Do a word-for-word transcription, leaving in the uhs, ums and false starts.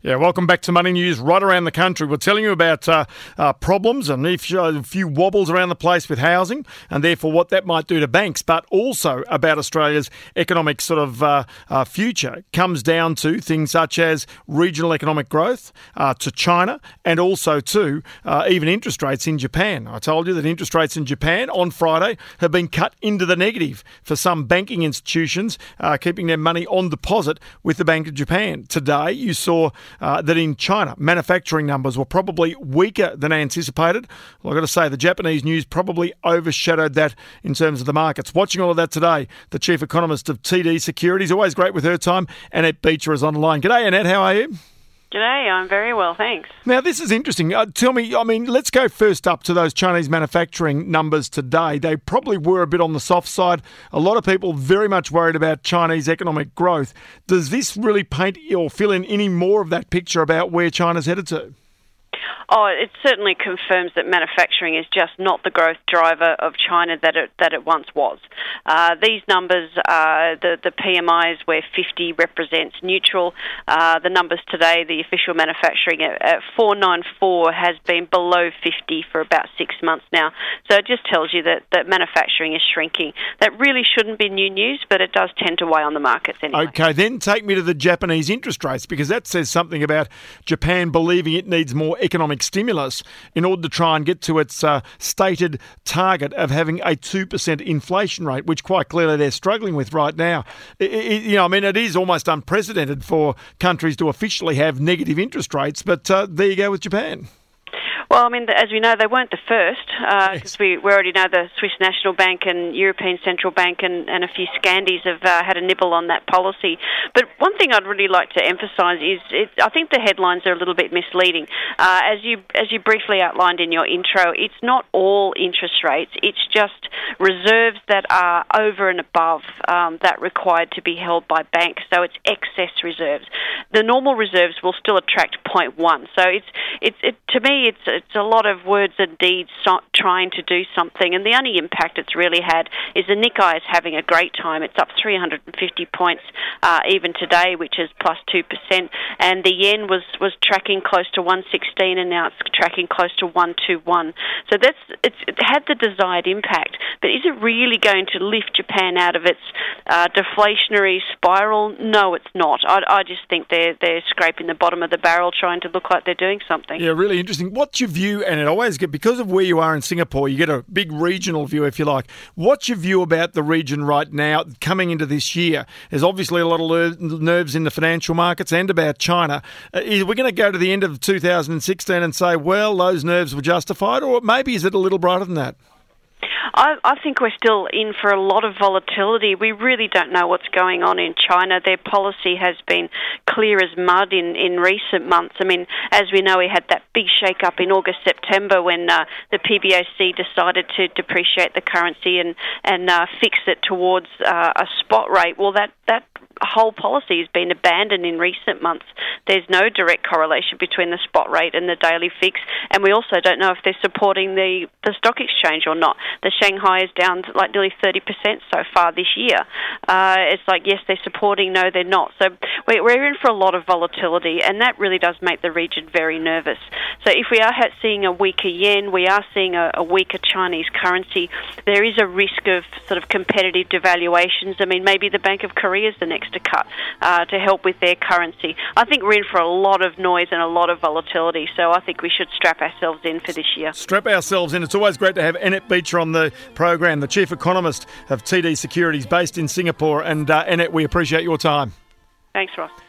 Yeah, welcome back to Money News right around the country. We're telling you about uh, uh, problems and if, uh, a few wobbles around the place with housing and therefore what that might do to banks, but also about Australia's economic sort of uh, uh, future. Comes down to things such as regional economic growth, uh, to China, and also to uh, even interest rates in Japan. I told you that interest rates in Japan on Friday have been cut into the negative for some banking institutions uh, keeping their money on deposit with the Bank of Japan. Today, you saw Uh, that in China, manufacturing numbers were probably weaker than anticipated. Well, I've got to say, the Japanese news probably overshadowed that in terms of the markets. Watching all of that today, the chief economist of T D Securities, always great with her time, Annette Beecher is on the line. G'day, Annette, how are you? G'day, I'm very well, thanks. Now, this is interesting. Uh, tell me, I mean, let's go first up to those Chinese manufacturing numbers today. They probably were a bit on the soft side. A lot of people very much worried about Chinese economic growth. Does this really paint or fill in any more of that picture about where China's headed to? Oh, it certainly confirms that manufacturing is just not the growth driver of China that it that it once was. Uh, these numbers, uh, the the P M Is where fifty represents neutral. Uh, the numbers today, the official manufacturing at, at four ninety-four has been below fifty for about six months now. So it just tells you that, that manufacturing is shrinking. That really shouldn't be new news, but it does tend to weigh on the markets anyway. Okay, then take me to the Japanese interest rates, because that says something about Japan believing it needs more economic stimulus in order to try and get to its uh, stated target of having a two percent inflation rate, which quite clearly they're struggling with right now. It, it, you know, I mean, it is almost unprecedented for countries to officially have negative interest rates, but uh, there you go with Japan. Well, I mean, as we know, they weren't the first, because uh, yes. we, we already know the Swiss National Bank and European Central Bank and, and a few Scandies have uh, had a nibble on that policy. But one thing I'd really like to emphasise is it, I think the headlines are a little bit misleading. Uh, as you as you briefly outlined in your intro, it's not all interest rates. It's just reserves that are over and above um, that required to be held by banks. So it's excess reserves. The normal reserves will still attract zero point one. So it's it's it, to me it's it's a lot of words and deeds so, trying to do something, and the only impact it's really had is the Nikkei is having a great time. It's up three hundred fifty points uh, even today, which is plus two percent, and the yen was, was tracking close to one sixteen, and now it's tracking close to one twenty-one. So that's it's, it had the desired impact, but is it really going to lift Japan out of its uh, deflationary spiral? No, it's not. I, I just think they're, they're scraping the bottom of the barrel trying to look like they're doing something. Yeah, really interesting. What's your view, and it always get, because of where you are in Singapore, you get a big regional view, if you like. What's your view about the region right now coming into this year? There's obviously a lot of nerves in the financial markets and about China. Uh, are we going to go to the end of two thousand sixteen and say, well, those nerves were justified, or maybe is it a little brighter than that? I, I think we're still in for a lot of volatility. We really don't know what's going on in China. Their policy has been clear as mud in, in recent months. I mean, as we know, we had that big shake-up in August, September when uh, the P B O C decided to depreciate the currency and, and uh, fix it towards uh, a spot rate. Well, that, that whole policy has been abandoned in recent months. There's no direct correlation between the spot rate and the daily fix, and we also don't know if they're supporting the, the stock exchange or not. The Shanghai is down to like nearly thirty percent so far this year. Uh, it's like, yes, they're supporting, no, they're not. So we're, we're in for a lot of volatility, and that really does make the region very nervous. So if we are seeing a weaker yen, we are seeing a, a weaker Chinese currency, there is a risk of sort of competitive devaluations. I mean, maybe the Bank of Korea is the next to cut uh, to help with their currency. I think we're in for a lot of noise and a lot of volatility, so I think we should strap ourselves in for this year. Strap ourselves in. It's always great to have Annette Beecher on the program, the chief economist of T D Securities based in Singapore. And uh, Annette, we appreciate your time. Thanks, Ross.